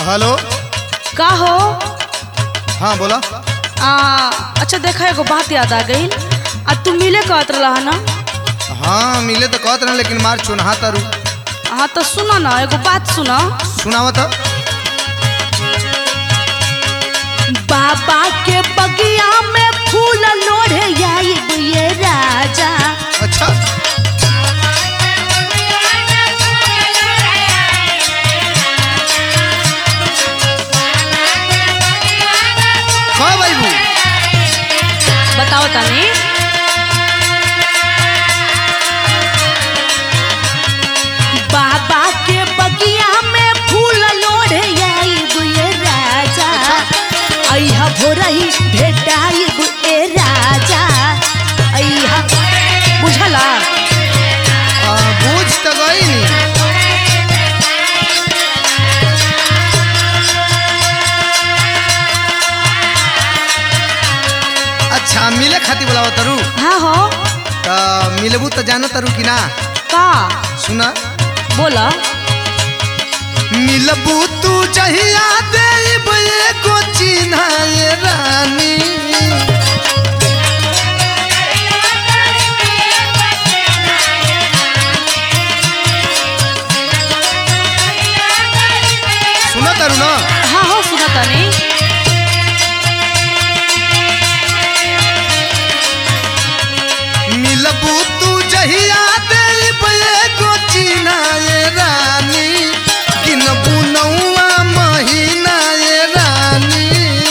Hello. का हो? हाँ बोला। अच्छा देखा एगो बात याद आ गई। तू मिले कहत रहा ना? हाँ मिले तो कहत रहे लेकिन मार चुनहा तारू। हाँ तो सुना ना, एगो बात सुना। सुनावा तो। बाबा के बगिया में फूल लोढ़े आइब ये राजा। अच्छा कब आइबू? बताओ तनी। बाबा के बगिया में फूल लोढ़े आइब ये राजा। अइहा भोरही भेटाइब ए राजा। अइहा बुझला? बूझ तो गई नी। अच्छा मिले खाती बोलावा तारू। हाँ हो। तो मिलबू तो जानो तारू कि ना? का? सुना बोला। मिलबू तू जहिया देब एगो चिन्हा ये रानी। सुना तारू ना? हाँ हो सुना तनी। मिलबू तू जहिया देब एगो चिन्हा ये रानी। गिनबू नौवा महीना ये रानी।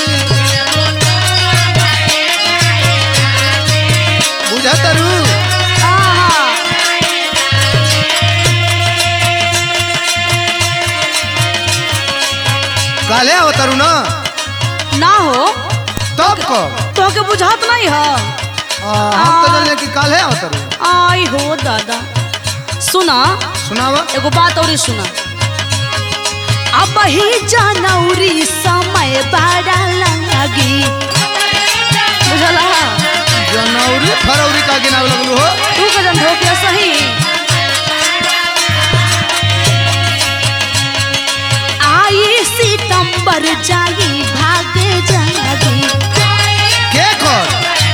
बुझा तारू? काले आओ तारू ना? ना हो तब कब? तो के बुझात नहीं हो। हम तो जाने कि काले आओ तारू। आई हो दादा। सुना सुनावा। एगो बात और सुना। अब ही जनवरी समय बड़ा लगी। बुझला? जनवरी फरवरी का गिनावे लगलू हो। तू के जन धोखे सही। आई सितंबर जाई भागे जागी। के कर?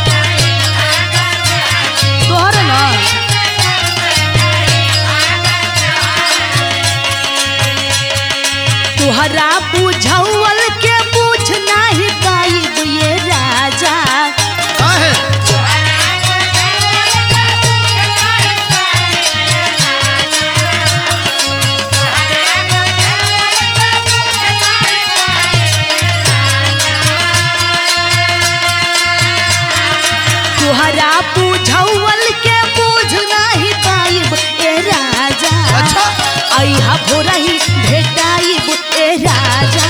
तोहर ना? तुहरा बुझौल के बुझ नहीं पाइब ये राजा। काहे? तुहरा बुझौल के बुझ नहीं पाइब ए राजा। अच्छा अइहा भोरही भेटाइब ए राजा।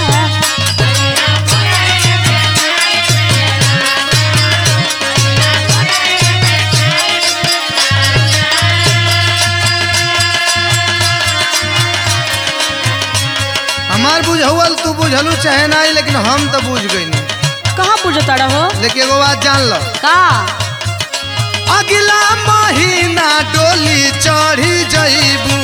हमार बुझौल तू बुझलू चाहे ना लेकिन हम तो बुझ गई नहीं। कहाँ बुझता रहो? लेकिन एगो बात जान लो। का? अगला महीना डोली चढ़ी जईबू।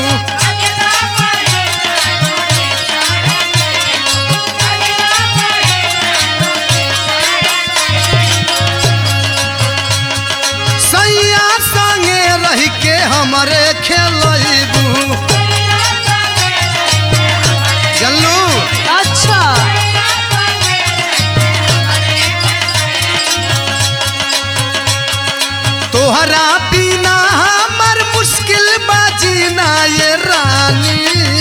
सैया संगे रह के हमरे खेलबू। चलू अच्छा तोहरा बिना हमर मुश्किल बाजी ना ये रानी।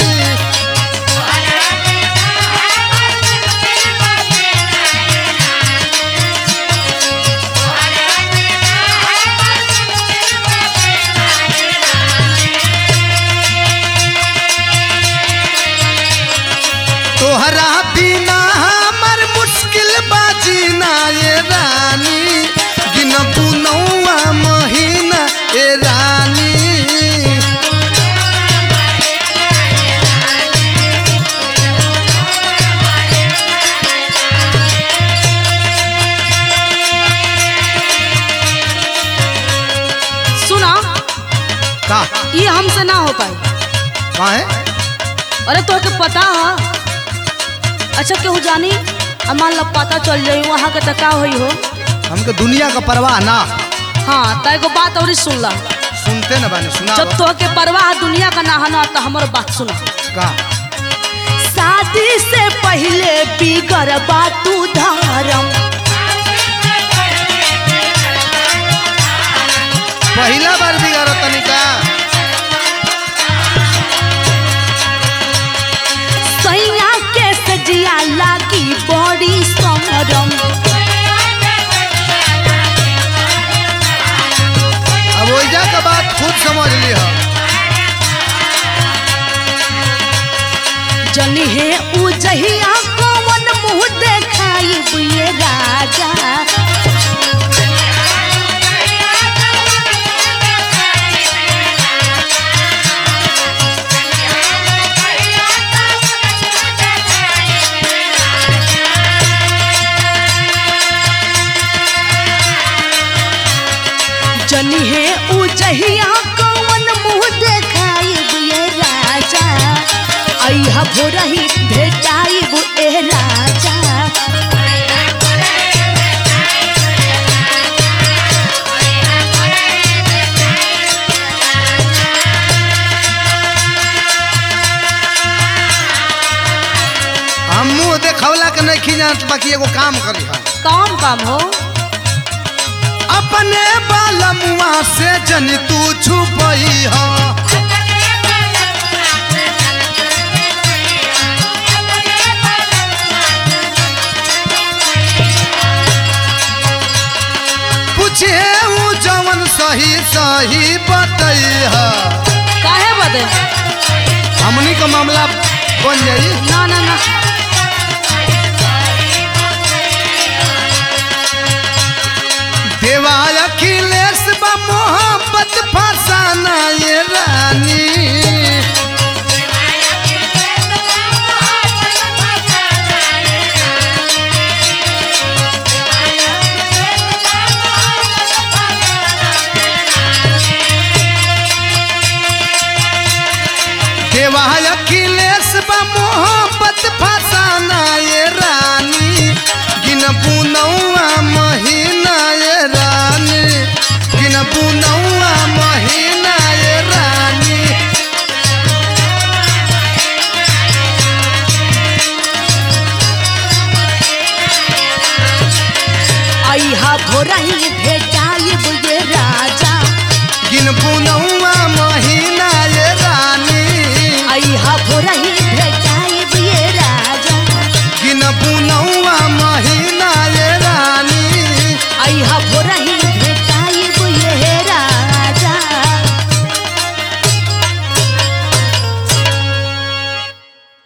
तोहरा बिना हमर मुश्किल बाजी ना ये रानी। गिनबू नौवा महीना ए रानी। सुना। का? ये हमसे ना हो पाई। काहे? अरे तो के पता है अच्छा केहू जानी मान लो पता चल जाई वहाँ के तो का होई हो। हमके दुनिया का परवाह ना। हाँ तो एगो बात और सुन ला। सुनते न बानी सुना। जब तो के परवाह दुनिया का ना है तो हमार बात सुना। का शादी से पहले बिगड़ बातू धर्म। पहला बार बिगाड़ो तनिका। सैया के सजिया लागी बड़ी समरम। अब ओइजा का बात खुद समझ ली हो। जनी है उ जहिया कौन मुँह देखाई बुए राजा। जनी है उ जहिया कौन मुँह देखाई बुए राजा। अइहा भोरही भेटाई बुए राजा। हम मुँह देखौला के नहीं खिजात बाकी एगो काम करी हा। कौन काम हो? अपने बालमुआ से जन तू छुपई हो। पूछे ऊ जवन सही सही बतई हो। काहे बदे? हमनी का मामला बन जाई। ना ना ना देवा अखिलेश बा मोहब्बत फसाना ये रानी।